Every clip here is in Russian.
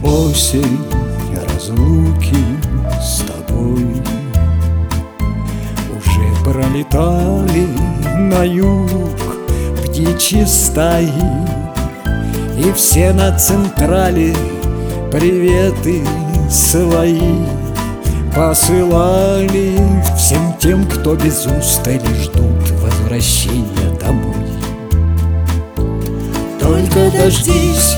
Осень разлуки с тобой. Уже пролетали на юг птичьи стаи, и все на централе приветы свои посылали всем тем, кто без устали ждут возвращения домой. Только дождись,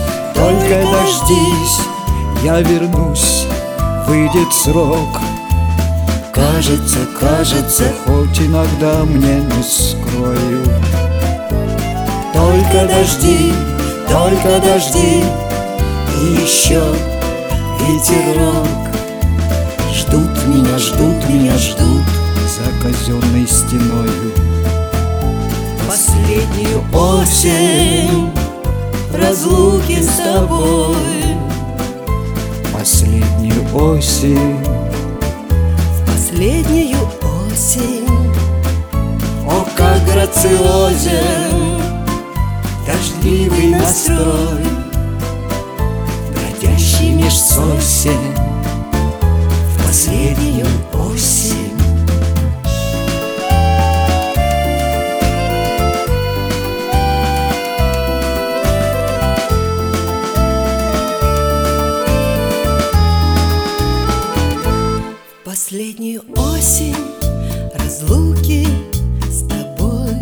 я вернусь, выйдет срок. Кажется, хоть иногда мне не скрою. Только дожди, и еще ветерок. Ждут меня за казенной стеною. Последнюю осень разлуки с тобой. Последнюю осень, последнюю осень. о, как грациозен дождливый настрой, бродящий меж сосен в последнюю осень. Последнюю осень разлуки с тобой.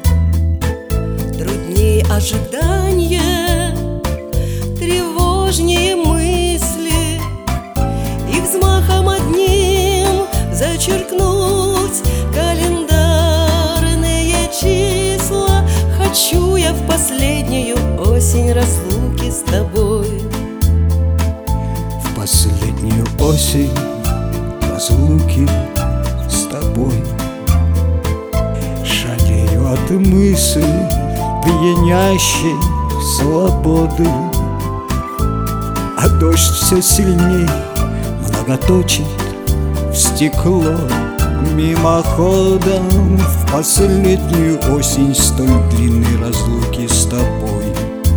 Труднее ожидания, тревожнее мысли, и взмахом одним зачеркнуть календарные числа. Хочу я в последнюю осень разлуки с тобой. В последнюю осень разлуки с тобой. Шалею от мысли пьянящей свободы, а дождь все сильней многоточит в стекло мимоходом. В последнюю осень столь длинной разлуки с тобой.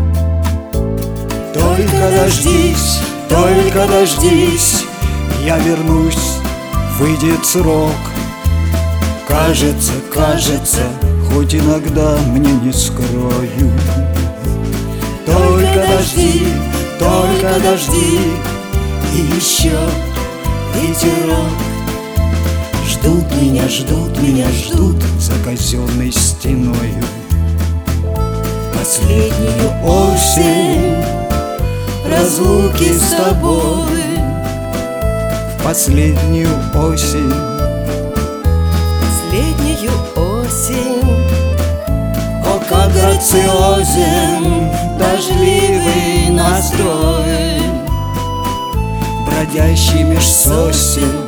Только дождись, я вернусь, выйдет срок. Кажется, хоть иногда мне не скрою. Только дожди, и еще ветерок. Ждут меня за казенной стеною. Последнюю осень разлуки с тобой. Последнюю осень, последнюю осень. о, как грациозен дождливый настрой, бродящий меж сосен